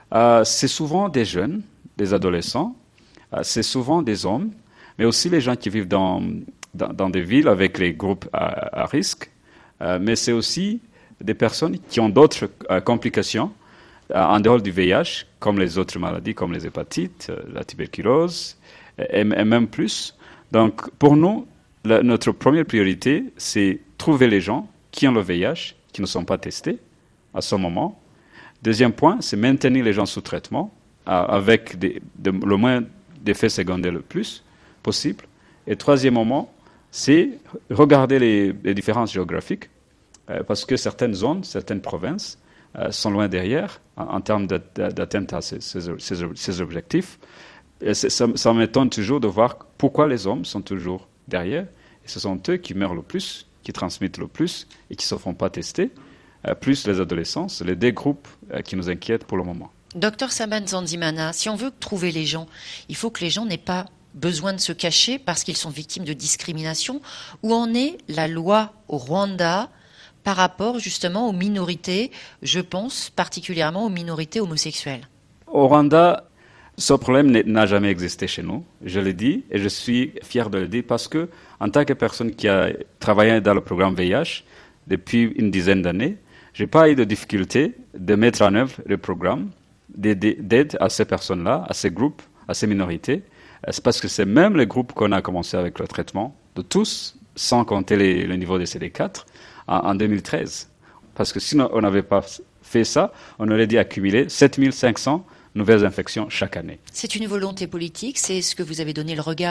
C'est souvent des jeunes, des adolescents, c'est souvent des hommes, mais aussi les gens qui vivent dans des villes avec les groupes à risque, mais c'est aussi des personnes qui ont d'autres complications en dehors du VIH, comme les autres maladies, comme les hépatites, la tuberculose, et même plus. Donc, pour nous, notre première priorité, c'est trouver les gens qui ont le VIH, qui ne sont pas testés à ce moment. Deuxième point, c'est maintenir les gens sous traitement avec le moins d'effets secondaires le plus possible. Et troisième moment, c'est regarder les différences géographiques, parce que certaines zones, certaines provinces sont loin derrière en termes d'atteinte à ces objectifs. Et ça m'étonne toujours de voir pourquoi les hommes sont toujours derrière. Et ce sont eux qui meurent le plus, qui transmettent le plus et qui ne se font pas tester, plus les adolescents. C'est les 2 groupes qui nous inquiètent pour le moment. Docteur Sabin Nsanzimana, si on veut trouver les gens, il faut que les gens n'aient pas besoin de se cacher parce qu'ils sont victimes de discrimination. Où en est la loi au Rwanda par rapport justement aux minorités, je pense particulièrement aux minorités homosexuelles? Au Rwanda, ce problème n'a jamais existé chez nous, je le dis, et je suis fier de le dire parce que, en tant que personne qui a travaillé dans le programme VIH depuis une dizaine d'années, je n'ai pas eu de difficulté de mettre en œuvre le programme d'aide à ces personnes-là, à ces groupes, à ces minorités. C'est parce que c'est même les groupes qu'on a commencé avec le traitement de tous, sans compter le niveau de CD4, en 2013. Parce que si on n'avait pas fait ça, on aurait dû accumuler 7500 nouvelles infections chaque année. C'est une volonté politique, c'est ce que vous avez donné le regard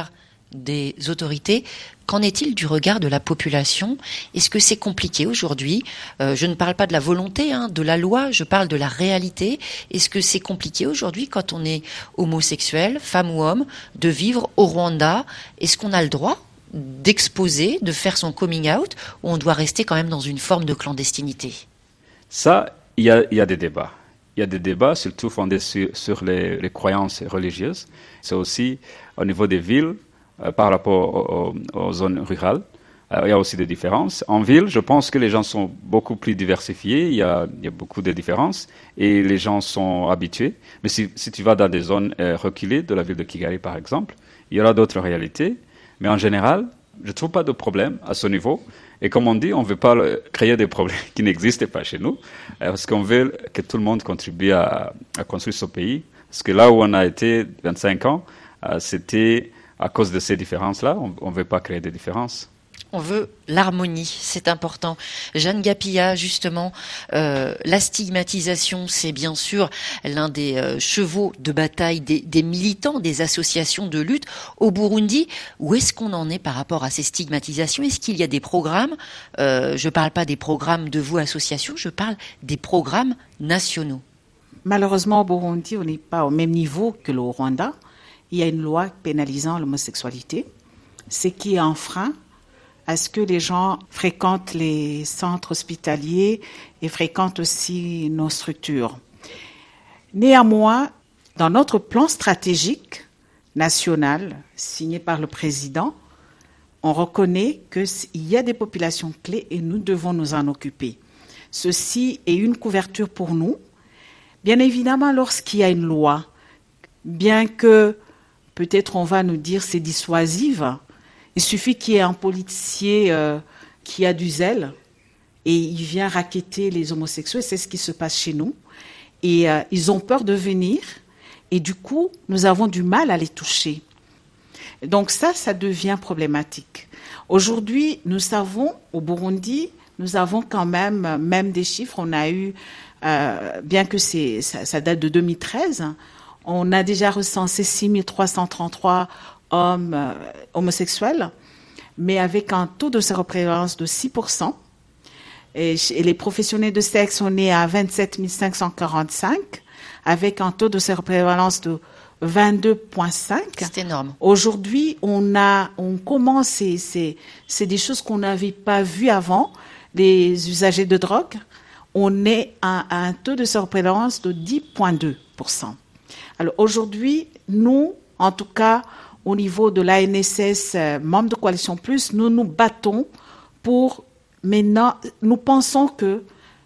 des autorités. Qu'en est-il du regard de la population? Est-ce que c'est compliqué aujourd'hui? Je ne parle pas de la volonté, de la loi, je parle de la réalité. Est-ce que c'est compliqué aujourd'hui quand on est homosexuel, femme ou homme, de vivre au Rwanda? Est-ce qu'on a le droit d'exposer, de faire son coming out, ou on doit rester quand même dans une forme de clandestinité? Ça, il y a des débats. Il y a des débats surtout fondés sur les croyances religieuses. C'est aussi au niveau des villes, par rapport aux zones rurales. Il y a aussi des différences. En ville, je pense que les gens sont beaucoup plus diversifiés. Il y a beaucoup de différences et les gens sont habitués. Mais si tu vas dans des zones reculées de la ville de Kigali, par exemple, il y aura d'autres réalités. Mais en général, je ne trouve pas de problème à ce niveau. Et comme on dit, on ne veut pas créer des problèmes qui n'existent pas chez nous, parce qu'on veut que tout le monde contribue à construire ce pays. Parce que là où on a été 25 ans, c'était à cause de ces différences-là. On ne veut pas créer des différences. On veut l'harmonie, c'est important. Jeanne Gapilla, justement, la stigmatisation, c'est bien sûr l'un des chevaux de bataille des militants, des associations de lutte au Burundi. Où est-ce qu'on en est par rapport à ces stigmatisations? Est-ce qu'il y a des programmes? Je ne parle pas des programmes de vous, associations, je parle des programmes nationaux. Malheureusement, au Burundi, on n'est pas au même niveau que le Rwanda. Il y a une loi pénalisant l'homosexualité, ce qui est un frein à ce que les gens fréquentent les centres hospitaliers et fréquentent aussi nos structures. Néanmoins, dans notre plan stratégique national signé par le président, on reconnaît qu'il y a des populations clés et nous devons nous en occuper. Ceci est une couverture pour nous. Bien évidemment, lorsqu'il y a une loi, bien que peut-être on va nous dire c'est dissuasive, il suffit qu'il y ait un policier qui a du zèle et il vient racketter les homosexuels. C'est ce qui se passe chez nous. Et ils ont peur de venir et du coup, nous avons du mal à les toucher. Donc ça devient problématique. Aujourd'hui, nous savons, au Burundi, nous avons quand même des chiffres. On a eu, bien que ça date de 2013, on a déjà recensé 6333 hommes homosexuels, mais avec un taux de séroprévalence de 6%. Et les professionnels de sexe, on est à 27 545, avec un taux de séroprévalence de 22,5. C'est énorme. Aujourd'hui, on commence, c'est des choses qu'on n'avait pas vues avant, les usagers de drogue. On est à un taux de séroprévalence de 10,2%. Alors aujourd'hui, nous, en tout cas, au niveau de l'ANSS, membre de Coalition Plus, nous nous battons pour maintenant, nous pensons que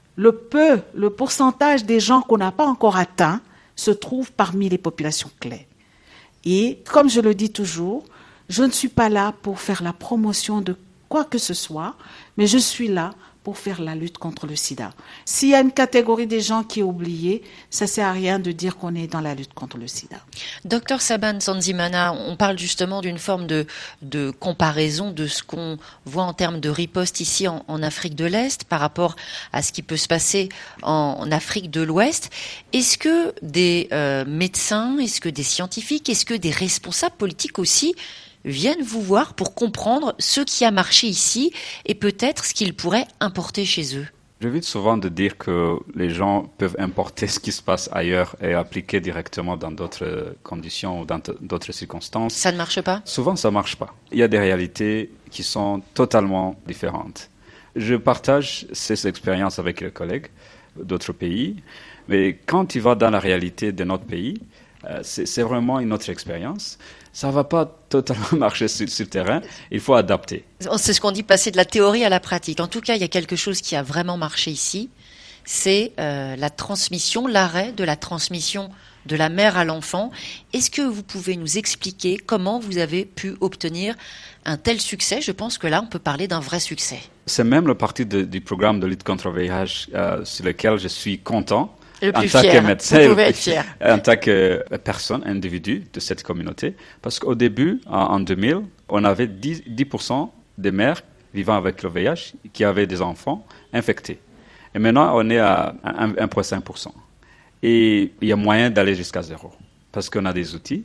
le pourcentage des gens qu'on n'a pas encore atteints se trouve parmi les populations clés. Et comme je le dis toujours, je ne suis pas là pour faire la promotion de quoi que ce soit, mais je suis là pour faire la lutte contre le sida. S'il y a une catégorie des gens qui est oubliée, ça ne sert à rien de dire qu'on est dans la lutte contre le sida. Docteur Saban Sanzimana, on parle justement d'une forme de comparaison de ce qu'on voit en termes de riposte ici en Afrique de l'Est par rapport à ce qui peut se passer en Afrique de l'Ouest. Est-ce que des médecins, est-ce que des scientifiques, est-ce que des responsables politiques aussi viennent vous voir pour comprendre ce qui a marché ici et peut-être ce qu'ils pourraient importer chez eux? J'évite souvent de dire que les gens peuvent importer ce qui se passe ailleurs et appliquer directement dans d'autres conditions ou dans d'autres circonstances. Ça ne marche pas? Souvent, ça ne marche pas. Il y a des réalités qui sont totalement différentes. Je partage ces expériences avec les collègues d'autres pays, mais quand tu vas dans la réalité de notre pays, c'est vraiment une autre expérience. Ça ne va pas totalement marcher sur le terrain. Il faut adapter. C'est ce qu'on dit, passer de la théorie à la pratique. En tout cas, il y a quelque chose qui a vraiment marché ici. C'est la transmission, l'arrêt de la transmission de la mère à l'enfant. Est-ce que vous pouvez nous expliquer comment vous avez pu obtenir un tel succès? Je pense que là, on peut parler d'un vrai succès. C'est même le parti du programme de lutte contre le VIH sur lequel je suis content. Le plus en tant fier. que médecin, vous pouvez être fier. En tant que personne, individu de cette communauté. Parce qu'au début, en 2000, on avait 10% des mères vivant avec le VIH qui avaient des enfants infectés. Et maintenant, on est à 1,5%. Et il y a moyen d'aller jusqu'à 0. Parce qu'on a des outils.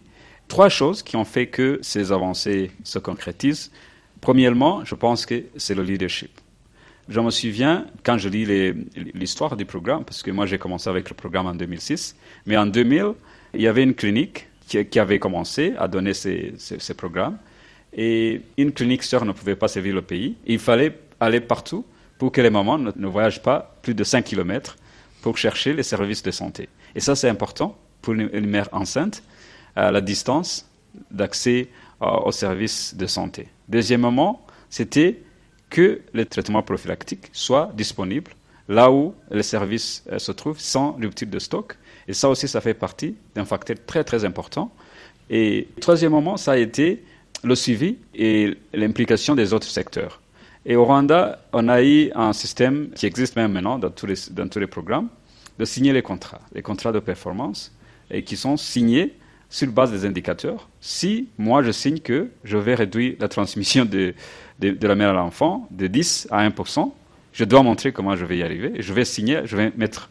3 choses qui ont fait que ces avancées se concrétisent. Premièrement, je pense que c'est le leadership. Je me souviens, quand je lis l'histoire du programme, parce que moi j'ai commencé avec le programme en 2006, mais en 2000, il y avait une clinique qui avait commencé à donner ces programmes. Et une clinique seule ne pouvait pas servir le pays. Il fallait aller partout pour que les mamans ne voyagent pas plus de 5 km pour chercher les services de santé. Et ça, c'est important pour une mère enceinte, la distance d'accès aux services de santé. Deuxièmement, c'était que les traitements prophylactiques soient disponibles là où les services se trouvent sans rupture de stock. Et ça aussi, ça fait partie d'un facteur très, très important. Et troisièmement, ça a été le suivi et l'implication des autres secteurs. Et au Rwanda, on a eu un système qui existe même maintenant dans tous les programmes, de signer les contrats de performance, et qui sont signés sur base des indicateurs. Si moi je signe que je vais réduire la transmission de la mère à l'enfant de 10 à 1%, je dois montrer comment je vais y arriver. Je vais signer, je vais mettre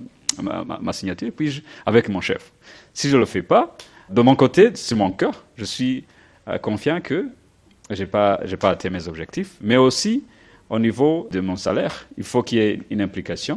ma signature avec mon chef. Si je ne le fais pas, de mon côté, sur mon cœur, je suis confiant que je n'ai pas atteint mes objectifs, mais aussi au niveau de mon salaire, il faut qu'il y ait une implication.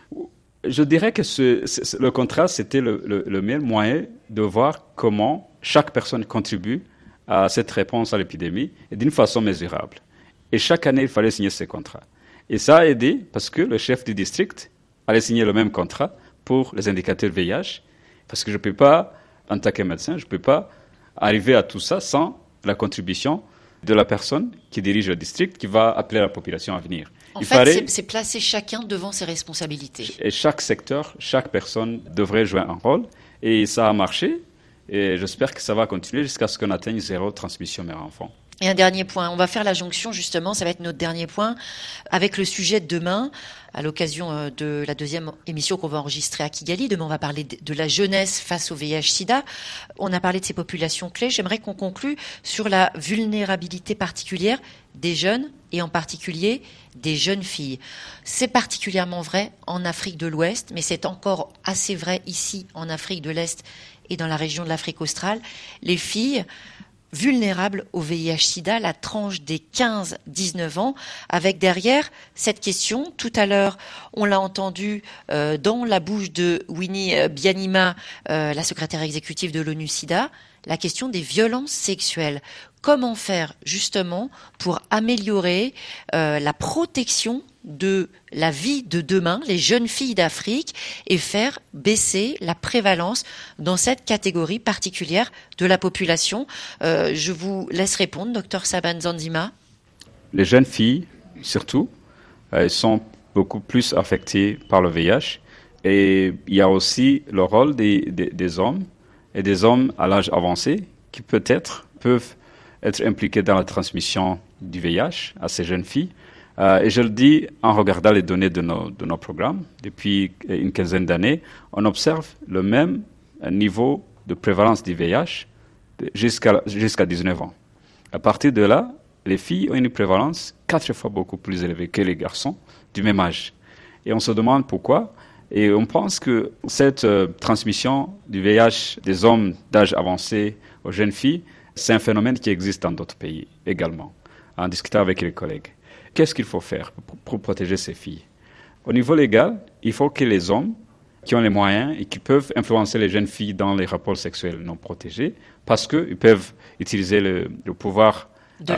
Je dirais que le contrat, c'était le meilleur moyen de voir comment chaque personne contribue à cette réponse à l'épidémie et d'une façon mesurable. Et chaque année, il fallait signer ces contrats. Et ça a aidé parce que le chef du district allait signer le même contrat pour les indicateurs VIH, parce que je ne peux pas, en tant que médecin, je ne peux pas arriver à tout ça sans la contribution de la personne qui dirige le district, qui va appeler la population à venir. En fait, c'est placer chacun devant ses responsabilités. Et chaque secteur, chaque personne devrait jouer un rôle. Et ça a marché. Et j'espère que ça va continuer jusqu'à ce qu'on atteigne 0 transmission mère-enfant. Et un dernier point, on va faire la jonction justement, ça va être notre dernier point, avec le sujet de demain, à l'occasion de la 2e émission qu'on va enregistrer à Kigali. Demain, on va parler de la jeunesse face au VIH-Sida. On a parlé de ces populations clés. J'aimerais qu'on conclue sur la vulnérabilité particulière des jeunes et en particulier des jeunes filles. C'est particulièrement vrai en Afrique de l'Ouest, mais c'est encore assez vrai ici en Afrique de l'Est et dans la région de l'Afrique australe. Les filles vulnérables au VIH-Sida, la tranche des 15-19 ans, avec derrière cette question. Tout à l'heure, on l'a entendu dans la bouche de Winnie Byanyima, la secrétaire exécutive de l'ONU-Sida, la question des violences sexuelles. Comment faire justement pour améliorer la protection de la vie de demain, les jeunes filles d'Afrique, et faire baisser la prévalence dans cette catégorie particulière de la population. Je vous laisse répondre, Dr Saban Nzanzima. Les jeunes filles, surtout, elles sont beaucoup plus affectées par le VIH. Et il y a aussi le rôle des hommes et des hommes à l'âge avancé qui peuvent être impliqués dans la transmission du VIH à ces jeunes filles. Et je le dis en regardant les données de nos programmes. Depuis une quinzaine d'années, on observe le même niveau de prévalence du VIH jusqu'à 19 ans. À partir de là, les filles ont une prévalence 4 fois beaucoup plus élevée que les garçons du même âge. Et on se demande pourquoi. Et on pense que cette transmission du VIH des hommes d'âge avancé aux jeunes filles, c'est un phénomène qui existe dans d'autres pays également, en discutant avec les collègues. Qu'est-ce qu'il faut faire pour protéger ces filles? Au niveau légal, il faut que les hommes qui ont les moyens et qui peuvent influencer les jeunes filles dans les rapports sexuels non protégés, parce qu'ils peuvent utiliser le pouvoir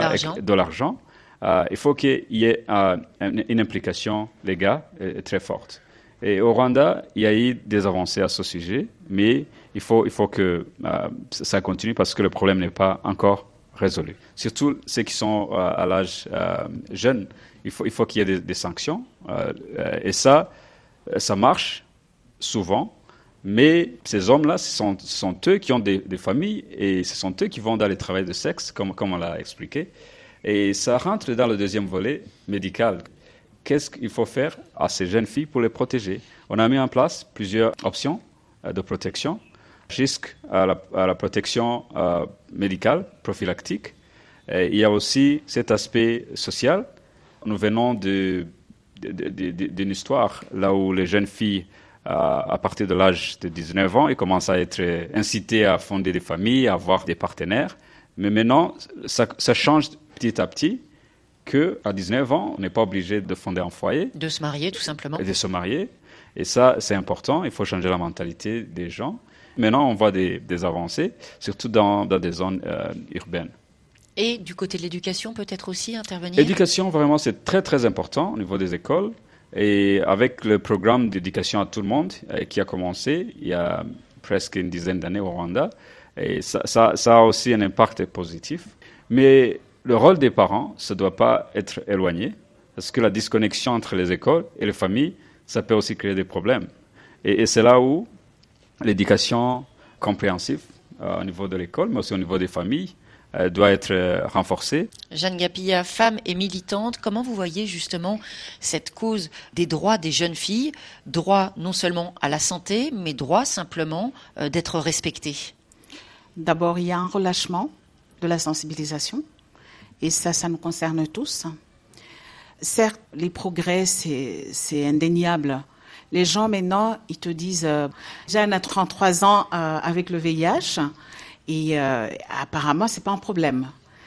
de l'argent, il faut qu'il y ait une implication légale très forte. Et au Rwanda, il y a eu des avancées à ce sujet, mais il faut que ça continue parce que le problème n'est pas encore résolu. Surtout ceux qui sont à l'âge jeune, il faut qu'il y ait des sanctions. Et ça marche souvent, mais ces hommes-là, ce sont eux qui ont des familles et ce sont eux qui vont dans les travails de sexe, comme on l'a expliqué. Et ça rentre dans le deuxième volet médical. Qu'est-ce qu'il faut faire à ces jeunes filles pour les protéger? On a mis en place plusieurs options de protection, jusqu'à la protection médicale, prophylactique. Et il y a aussi cet aspect social. Nous venons d'une histoire là où les jeunes filles à partir de l'âge de 19 ans, ils commencent à être incités à fonder des familles, à avoir des partenaires. Mais maintenant, ça change petit à petit qu'à 19 ans, on n'est pas obligé de fonder un foyer. De se marier, tout simplement. Et de se marier. Et ça, c'est important. Il faut changer la mentalité des gens. Maintenant, on voit des avancées, surtout dans des zones urbaines. Et du côté de l'éducation, peut-être aussi intervenir ? L'éducation, vraiment, c'est très, très important au niveau des écoles. Et avec le programme d'éducation à tout le monde qui a commencé il y a presque une dizaine d'années au Rwanda, et ça a aussi un impact positif. Mais le rôle des parents, ça ne doit pas être éloigné, parce que la disconnexion entre les écoles et les familles, ça peut aussi créer des problèmes. Et c'est là où l'éducation compréhensive au niveau de l'école, mais aussi au niveau des familles, doit être renforcée. Jeanne Gapilla, femme et militante, comment vous voyez justement cette cause des droits des jeunes filles, droit non seulement à la santé, mais droit simplement d'être respectées ? D'abord, il y a un relâchement de la sensibilisation, et ça nous concerne tous. Certes, les progrès, c'est indéniable. Les gens maintenant, ils te disent, Jeanne a 33 ans avec le VIH, et apparemment, c'est pas un problème.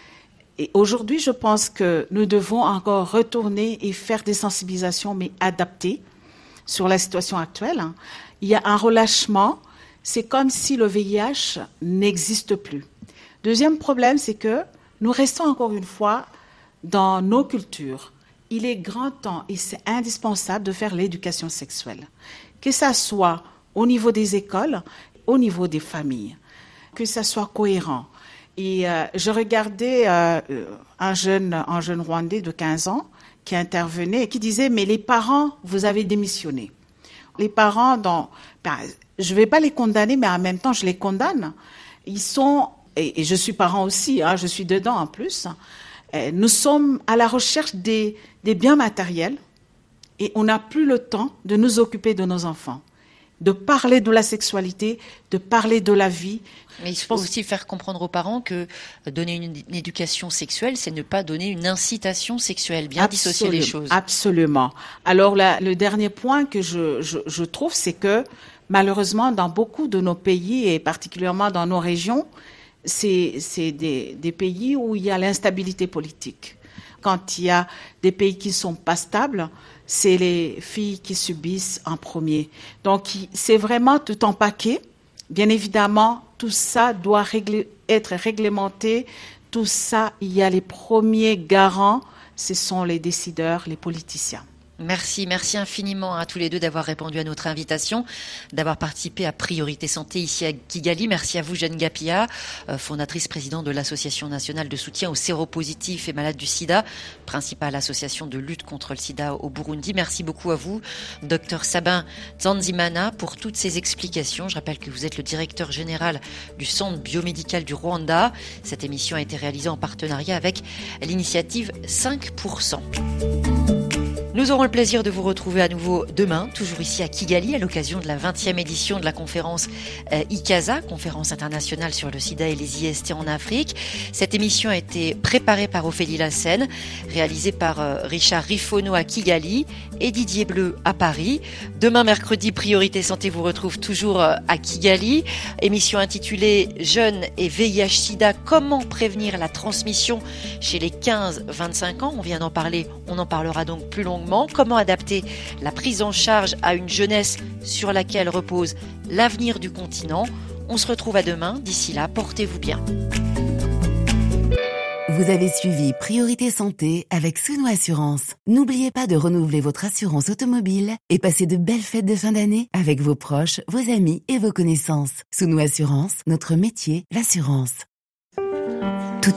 Et aujourd'hui, je pense que nous devons encore retourner et faire des sensibilisations, mais adaptées sur la situation actuelle. Il y a un relâchement. C'est comme si le VIH n'existe plus. Deuxième problème, c'est que nous restons encore une fois dans nos cultures. Il est grand temps et c'est indispensable de faire l'éducation sexuelle, que ça soit au niveau des écoles, au niveau des familles, que ça soit cohérent. Et je regardais un jeune Rwandais de 15 ans qui intervenait et qui disait « Mais les parents, vous avez démissionné. » Les parents, je ne vais pas les condamner, mais en même temps, je les condamne. Ils sont, et je suis parent aussi, je suis dedans en plus, nous sommes à la recherche des biens matériels et on n'a plus le temps de nous occuper de nos enfants, de parler de la sexualité, de parler de la vie. Mais il faut aussi faire comprendre aux parents que donner une éducation sexuelle, c'est ne pas donner une incitation sexuelle, bien dissocier les choses. Absolument. Alors le dernier point que je trouve, c'est que malheureusement, dans beaucoup de nos pays, et particulièrement dans nos régions, c'est des pays où il y a l'instabilité politique. Quand il y a des pays qui ne sont pas stables, c'est les filles qui subissent en premier. Donc, c'est vraiment tout en paquet. Bien évidemment, tout ça doit être réglementé. Tout ça, il y a les premiers garants, ce sont les décideurs, les politiciens. Merci infiniment à tous les deux d'avoir répondu à notre invitation, d'avoir participé à Priorité Santé ici à Kigali. Merci à vous, Jeanne Gapilla, fondatrice présidente de l'Association nationale de soutien aux séropositifs et malades du sida, principale association de lutte contre le sida au Burundi. Merci beaucoup à vous, Dr Sabin Nsanzimana, pour toutes ces explications. Je rappelle que vous êtes le directeur général du Centre biomédical du Rwanda. Cette émission a été réalisée en partenariat avec l'initiative 5%. Nous aurons le plaisir de vous retrouver à nouveau demain, toujours ici à Kigali, à l'occasion de la 20e édition de la conférence ICASA, conférence internationale sur le sida et les IST en Afrique. Cette émission a été préparée par Ophélie Lassène, réalisée par Richard Rifono à Kigali et Didier Bleu à Paris. Demain, mercredi, Priorité Santé vous retrouve toujours à Kigali. Émission intitulée Jeunes et VIH-Sida, comment prévenir la transmission chez les 15-25 ans. On vient d'en parler, on en parlera donc plus longuement. Comment adapter la prise en charge à une jeunesse sur laquelle repose l'avenir du continent. On se retrouve à demain. D'ici là, portez-vous bien. Vous avez suivi Priorité Santé avec Souno Assurance. N'oubliez pas de renouveler votre assurance automobile et passez de belles fêtes de fin d'année avec vos proches, vos amis et vos connaissances. Souno Assurance, notre métier, l'assurance.